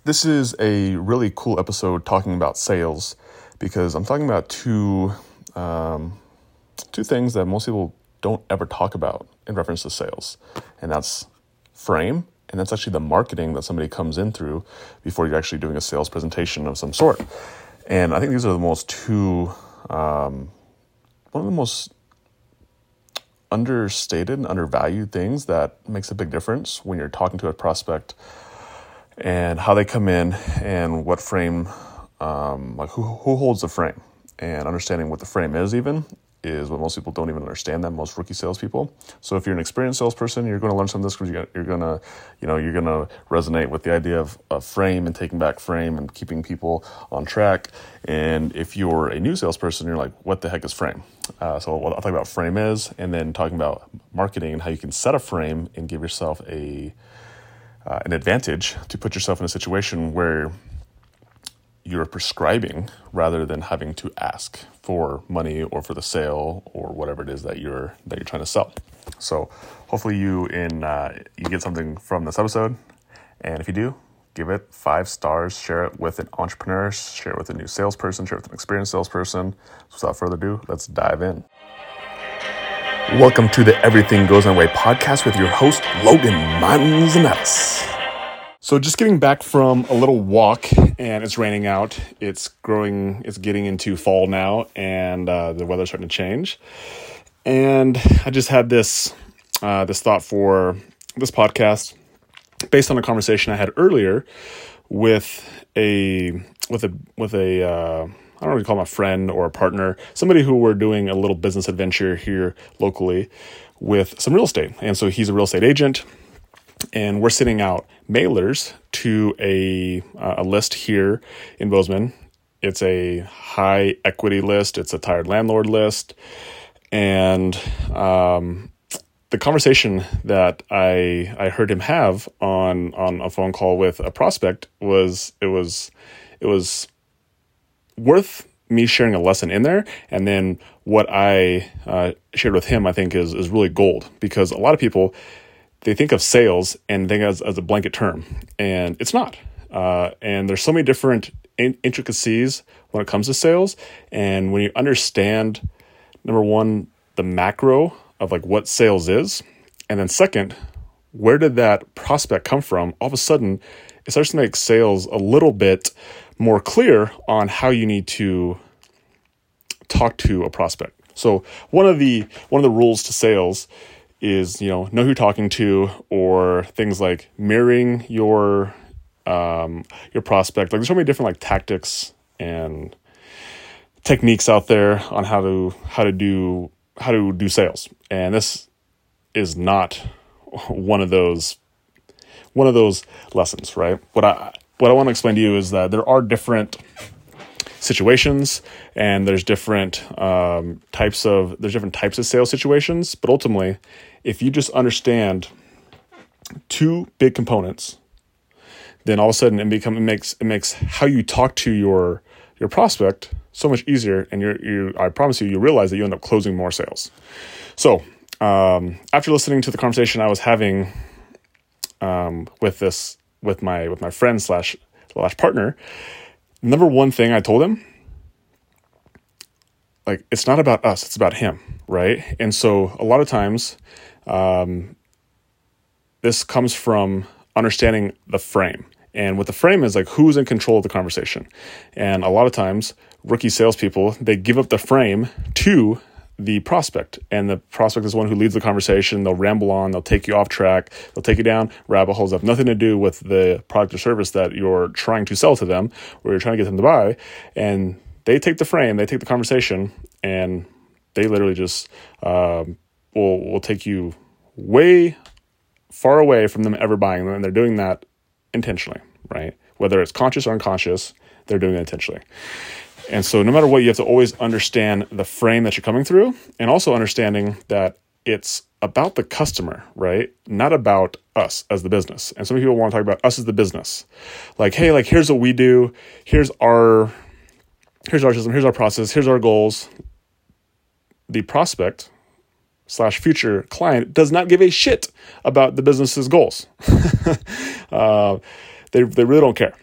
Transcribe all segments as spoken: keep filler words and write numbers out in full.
This is a really cool episode talking about sales because I'm talking about two um, two things that most people don't ever talk about in reference to sales, and that's frame, and that's actually the marketing that somebody comes in through before you're actually doing a sales presentation of some sort. And I think these are the most two, um, one of the most understated and undervalued things that makes a big difference when you're talking to a prospect and how they come in and what frame, um, like who who holds the frame, and understanding what the frame is even is what most people don't even understand, that most rookie salespeople. So if you're an experienced salesperson, you're going to learn some of this because you're going to, you know, you're going to resonate with the idea of, of frame and taking back frame and keeping people on track. And if you're a new salesperson, you're like, what the heck is frame? Uh, so I'll talk about what frame is, and then talking about marketing and how you can set a frame and give yourself a uh, an advantage to put yourself in a situation where you're prescribing rather than having to ask for money or for the sale or whatever it is that you're that you're trying to sell. So hopefully you in uh, you get something from this episode, and if you do, give it five stars, share it with an entrepreneur, share it with a new salesperson, share it with an experienced salesperson. So without further ado, let's dive in. Welcome to the Everything Goes My Way podcast with your host, Logan Manzanares. So just getting back from a little walk, and it's raining out. It's growing, it's getting into fall now, and uh, the weather's starting to change. And I just had this uh, this thought for this podcast based on a conversation I had earlier with a with a with a uh, I don't know if you call him a friend or a partner, somebody who we're doing a little business adventure here locally with some real estate. And so he's a real estate agent, and we're sending out mailers to a uh, a list here in Bozeman. It's a high equity list. It's a tired landlord list. And um, the conversation that I I heard him have on on a phone call with a prospect was it was it was worth me sharing a lesson in there. And then what I uh, shared with him, I think, is is really gold, because a lot of people, they think of sales and think as, as a blanket term, and it's not. Uh, and there's so many different in- intricacies when it comes to sales. And when you understand, number one, the macro of like what sales is, and then second, where did that prospect come from? All of a sudden, it starts to make sales a little bit more clear on how you need to talk to a prospect. So one of the one of the rules to sales is, you know, know who you're talking to, or things like mirroring your um, your prospect. Like there's so many different like tactics and techniques out there on how to how to do how to do sales, and this is not one of those one of those lessons, right? What I what I want to explain to you is that there are different situations, and there's different um, types of there's different types of sales situations. But ultimately, if you just understand two big components, then all of a sudden it become it makes it makes how you talk to your your prospect so much easier, and you're you I promise you, you realize that you end up closing more sales. So um, after listening to the conversation I was having um, with this with my with my friend slash slash partner, number one thing I told him, like, it's not about us, it's about him, right? And so a lot of times, um, this comes from understanding the frame. And what the frame is, like, who's in control of the conversation. And a lot of times, rookie salespeople, they give up the frame to the prospect. And the prospect is the one who leads the conversation. They'll ramble on, they'll take you off track, they'll take you down rabbit holes that have nothing to do with the product or service that you're trying to sell to them, or you're trying to get them to buy. And they take the frame, they take the conversation, and they literally just um, will will take you way far away from them ever buying them. And they're doing that intentionally, right? Whether it's conscious or unconscious, they're doing it intentionally. And so no matter what, you have to always understand the frame that you're coming through, and also understanding that it's about the customer, right? Not about us as the business. And some people want to talk about us as the business. Like, hey, like, here's what we do. Here's our, here's our system. Here's our process. Here's our goals. The prospect slash future client does not give a shit about the business's goals. uh, they, they really don't care.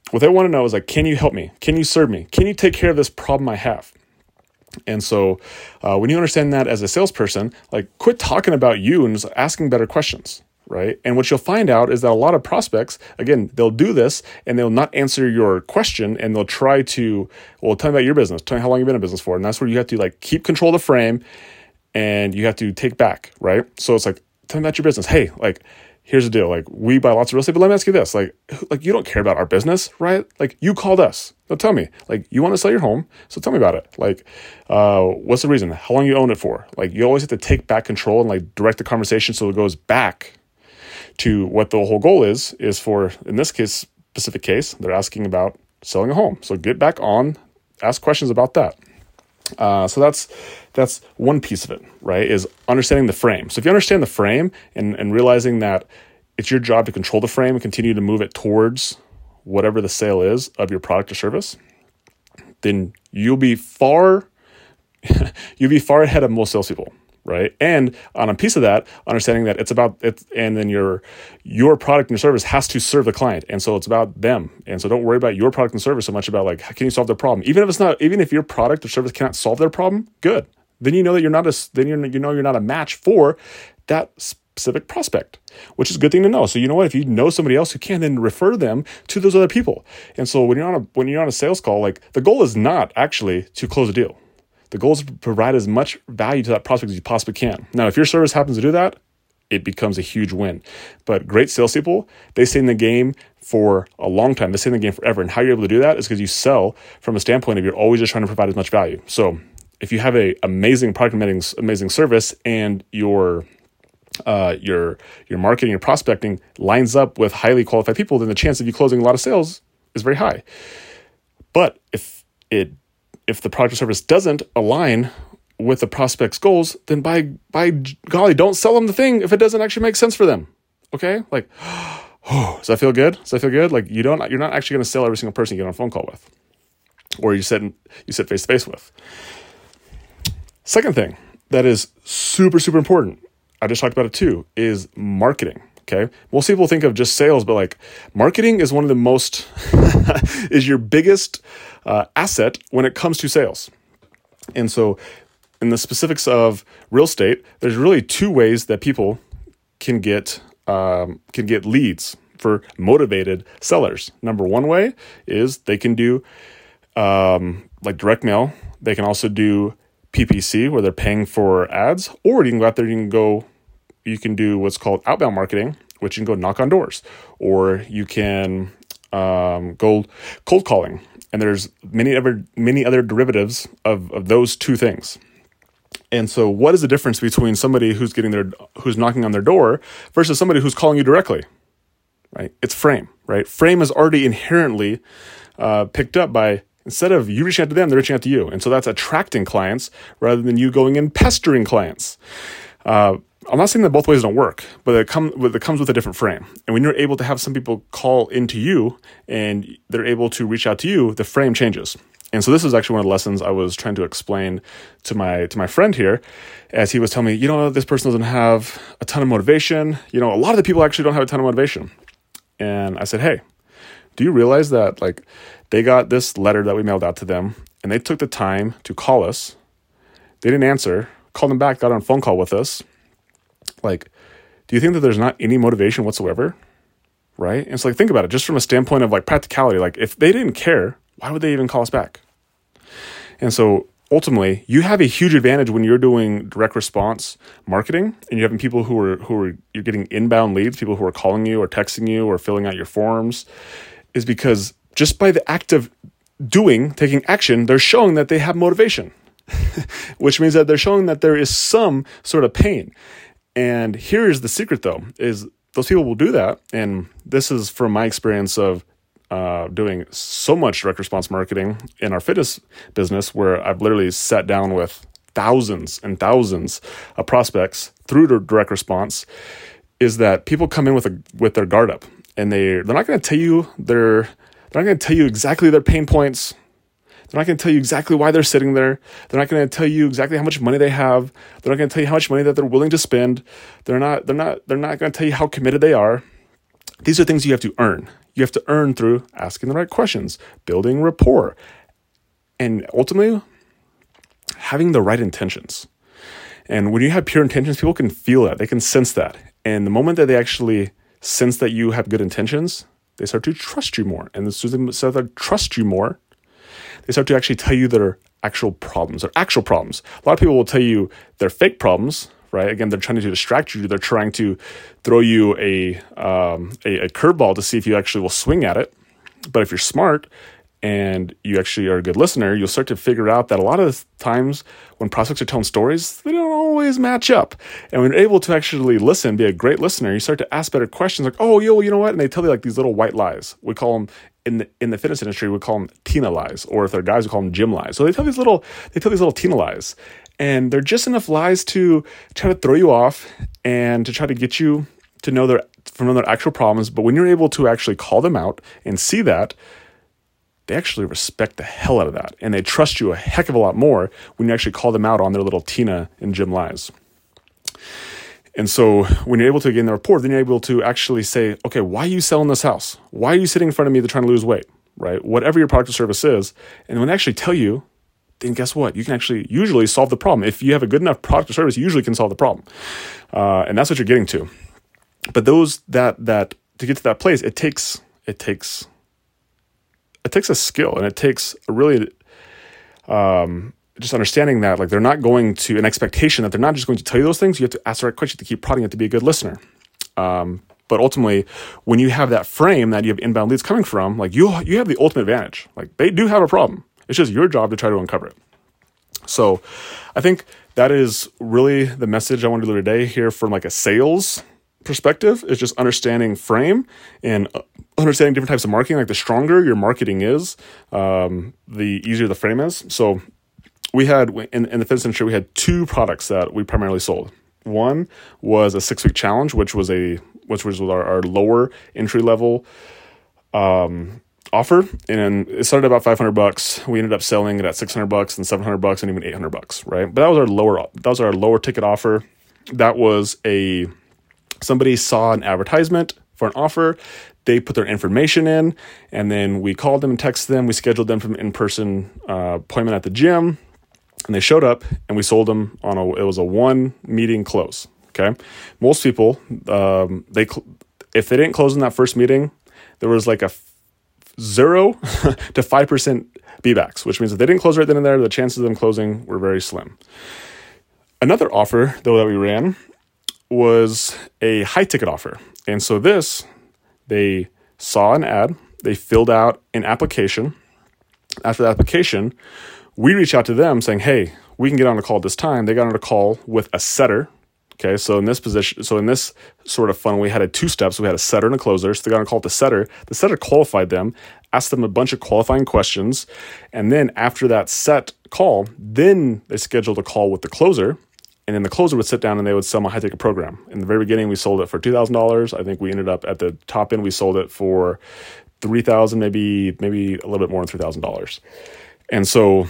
what they want to know is like, can you help me? Can you serve me? Can you take care of this problem I have? And so uh, when you understand that as a salesperson, like quit talking about you and just asking better questions, right? And what you'll find out is that a lot of prospects, again, they'll do this and they'll not answer your question and they'll try to, well, tell me about your business. Tell me how long you've been in business for. And that's where you have to like keep control of the frame and you have to take back, right? So it's like, tell me about your business. Hey, like, here's the deal. Like, we buy lots of real estate, but let me ask you this. Like, like you don't care about our business, right? Like, you called us. So tell me, like, you want to sell your home. So tell me about it. Like, uh, what's the reason? How long you own it for? Like, you always have to take back control and like direct the conversation so it goes back to what the whole goal is, is for, in this case, specific case, they're asking about selling a home. So get back on, ask questions about that. Uh, so that's that's one piece of it, right, is understanding the frame. So if you understand the frame and, and realizing that it's your job to control the frame and continue to move it towards whatever the sale is of your product or service, then you'll be far you'll be far ahead of most salespeople, right? And on a piece of that, understanding that it's about it, and then your your product and your service has to serve the client, and so it's about them. And so don't worry about your product and service so much about like, how can you solve their problem? Even if it's not, even if your product or service cannot solve their problem, good. Then you know that you're not a then you're you know you're not a match for that specific prospect, which is a good thing to know. So you know what, if you know somebody else who can, then refer them to those other people. And so when you're on a when you're on a sales call, like the goal is not actually to close a deal. The goal is to provide as much value to that prospect as you possibly can. Now, if your service happens to do that, it becomes a huge win. But great salespeople, they stay in the game for a long time. They stay in the game forever. And how you're able to do that is because you sell from a standpoint of you're always just trying to provide as much value. So if you have a amazing product, amazing, amazing service, and your uh, your your marketing, your prospecting lines up with highly qualified people, then the chance of you closing a lot of sales is very high. But if it if the product or service doesn't align with the prospect's goals, then by by golly, don't sell them the thing if it doesn't actually make sense for them. Okay, like, oh, does that feel good? Does that feel good? Like you don't, you're not actually going to sell every single person you get on a phone call with, or you sit you sit face to face with. Second thing that is super super important, I just talked about it too, is marketing. Okay, most people think of just sales, but like marketing is one of the most is your biggest uh, asset when it comes to sales. And so in the specifics of real estate, there's really two ways that people can get um, can get leads for motivated sellers. Number one way is they can do um, like direct mail. They can also do P P C, where they're paying for ads, or you can go out there, you can go, you can do what's called outbound marketing, which you can go knock on doors, or you can um, go cold calling. And there's many other many other derivatives of, of those two things. And so what is the difference between somebody who's getting their who's knocking on their door versus somebody who's calling you directly? Right? It's frame, right? Frame is already inherently uh, picked up by, instead of you reaching out to them, they're reaching out to you. And so that's attracting clients rather than you going and pestering clients. Uh, I'm not saying that both ways don't work, but it, come, it comes with a different frame. And when you're able to have some people call into you and they're able to reach out to you, the frame changes. And so this is actually one of the lessons I was trying to explain to my to my friend here, as he was telling me, you know, this person doesn't have a ton of motivation. You know, a lot of the people actually don't have a ton of motivation. And I said, hey, do you realize that like they got this letter that we mailed out to them and they took the time to call us. They didn't answer, called them back, got on a phone call with us. Like, do you think that there's not any motivation whatsoever? Right? And so like, think about it just from a standpoint of like practicality. Like if they didn't care, why would they even call us back? And so ultimately you have a huge advantage when you're doing direct response marketing and you're having people who are, who are, you're getting inbound leads, people who are calling you or texting you or filling out your forms, is because just by the act of doing, taking action, they're showing that they have motivation, which means that they're showing that there is some sort of pain. And here's the secret though, is those people will do that. And this is from my experience of uh, doing so much direct response marketing in our fitness business, where I've literally sat down with thousands and thousands of prospects through the direct response, is that people come in with a, with their guard up, and they, they're not going to tell you their, they're not going to tell you exactly their pain points. They're not going to tell you exactly why they're sitting there. They're not going to tell you exactly how much money they have. They're not going to tell you how much money that they're willing to spend. They're not, they're not, they're not going to tell you how committed they are. These are things you have to earn. you have to earn through asking the right questions, building rapport, and ultimately having the right intentions. And when you have pure intentions, people can feel that. They can sense that. And the moment that they actually sense that you have good intentions, they start to trust you more. And as soon as they start to trust you more, they start to actually tell you their actual problems, their actual problems. A lot of people will tell you their fake problems, right? Again, they're trying to distract you. They're trying to throw you a, um, a, a curveball to see if you actually will swing at it. But if you're smart and you actually are a good listener, you'll start to figure out that a lot of times when prospects are telling stories, they don't always match up. And when you're able to actually listen, be a great listener, you start to ask better questions like, oh, yo, you know what? And they tell you like these little white lies. We call them, in the in the fitness industry, we call them Tina lies. Or if they're guys, we call them gym lies. So they tell these little, they tell these little Tina lies. And they're just enough lies to try to throw you off and to try to get you to know their, from their actual problems. But when you're able to actually call them out and see that, they actually respect the hell out of that. And they trust you a heck of a lot more when you actually call them out on their little Tina and gym lies. And so when you're able to gain the rapport, then you're able to actually say, okay, why are you selling this house? Why are you sitting in front of me to trying to lose weight, right? Whatever your product or service is. And when they actually tell you, then guess what? You can actually usually solve the problem. If you have a good enough product or service, you usually can solve the problem. Uh, and that's what you're getting to. But those that, that to get to that place, it takes, it takes, it takes a skill, and it takes a really, um, just understanding that like they're not going to, an expectation that they're not just going to tell you those things. You have to ask the right question to keep prodding it to be a good listener. Um, but ultimately, when you have that frame that you have inbound leads coming from, like you, you have the ultimate advantage. Like they do have a problem. It's just your job to try to uncover it. So I think that is really the message I want to deliver today here from like a sales perspective, is just understanding frame and understanding different types of marketing. Like the stronger your marketing is, um, the easier the frame is. So we had, in, in the fitness industry, we had two products that we primarily sold. One was a six-week challenge, which was a which was our, our lower entry level um, offer, and it started about five hundred bucks. We ended up selling it at six hundred bucks, and seven hundred bucks, and even eight hundred bucks, right? But that was our lower that was our lower ticket offer. That was a somebody saw an advertisement for an offer. They put their information in, and then we called them and texted them. We scheduled them for an in-person uh, appointment at the gym. And they showed up, and we sold them on a, it was a one meeting close. Okay. Most people, um, they, if they didn't close in that first meeting, there was like a zero to five percent B-backs, which means if they didn't close right then and there, the chances of them closing were very slim. Another offer though that we ran was a high ticket offer. And so this, they saw an ad, they filled out an application. After the application, we reached out to them saying, hey, we can get on a call at this time. They got on a call with a setter. Okay, so in this position, so in this sort of funnel, we had a two steps. We had a setter and a closer. So they got on a call with the setter. The setter qualified them, asked them a bunch of qualifying questions. And then after that set call, then they scheduled a call with the closer. And then the closer would sit down and they would sell my high ticket program. In the very beginning, we sold it for two thousand dollars. I think we ended up at the top end, we sold it for three thousand dollars, maybe, maybe a little bit more than three thousand dollars. And so,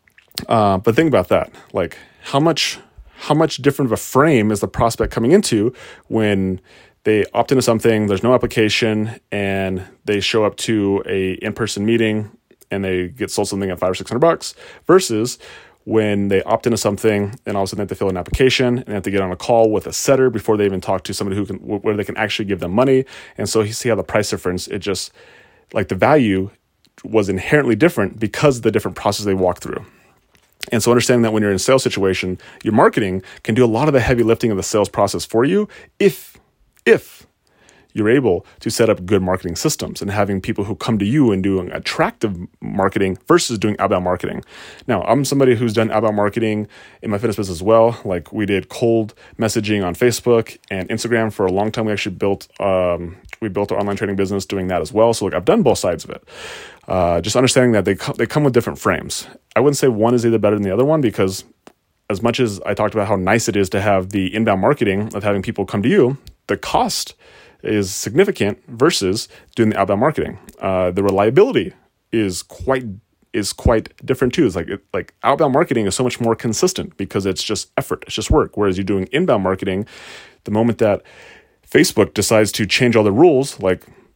uh, but think about that. Like how much, how much different of a frame is the prospect coming into when they opt into something, there's no application, and they show up to a in-person meeting and they get sold something at five or six hundred bucks versus when they opt into something and all of a sudden they have to fill an application and they have to get on a call with a setter before they even talk to somebody who can, where they can actually give them money. And so you see how the price difference, it just like the value was inherently different because of the different process they walk through. And so understanding that when you're in a sales situation, your marketing can do a lot of the heavy lifting of the sales process for you if, if you're able to set up good marketing systems and having people who come to you and doing attractive marketing versus doing outbound marketing. Now, I'm somebody who's done outbound marketing in my fitness business as well. Like we did cold messaging on Facebook and Instagram for a long time. We actually built, um, we built our online training business doing that as well. So like I've done both sides of it. Uh, just understanding that they co- they come with different frames. I wouldn't say one is either better than the other one because as much as I talked about how nice it is to have the inbound marketing of having people come to you, the cost is significant versus doing the outbound marketing. Uh, the reliability is quite is quite different too. It's like it, like outbound marketing is so much more consistent because it's just effort, it's just work. Whereas you're doing inbound marketing, the moment that Facebook decides to change all the rules, like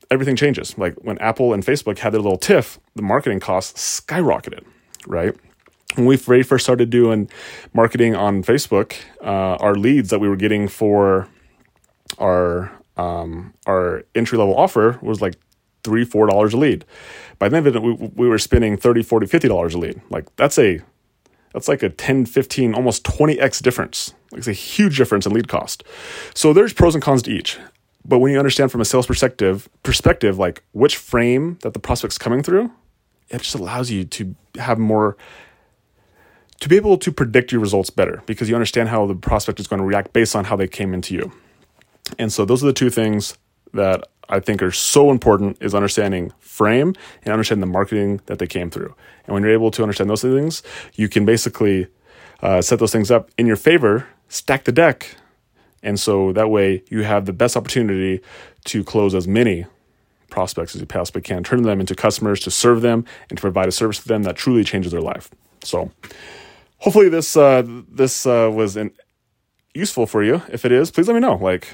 everything changes. Like when Apple and Facebook had their little tiff, the marketing costs skyrocketed, right? When we very first started doing marketing on Facebook, uh, our leads that we were getting for our um, our entry level offer was like three, four dollars a lead. By then, we we were spending thirty, forty, fifty dollars a lead. Like that's a that's like a ten, fifteen, almost twenty x difference. Like it's a huge difference in lead cost. So there's pros and cons to each. But when you understand from a sales perspective, perspective, like which frame that the prospect's coming through, it just allows you to have more, to be able to predict your results better because you understand how the prospect is going to react based on how they came into you. And so those are the two things that I think are so important is understanding frame and understanding the marketing that they came through. And when you're able to understand those things, you can basically uh, set those things up in your favor, stack the deck. And so that way you have the best opportunity to close as many prospects as you possibly can, turn them into customers, to serve them, and to provide a service to them that truly changes their life. So hopefully this uh, this uh, was an, useful for you. If it is, please let me know. Like,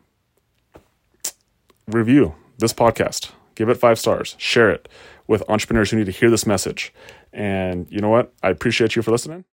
review this podcast, give it five stars, share it with entrepreneurs who need to hear this message. And you know what? I appreciate you for listening.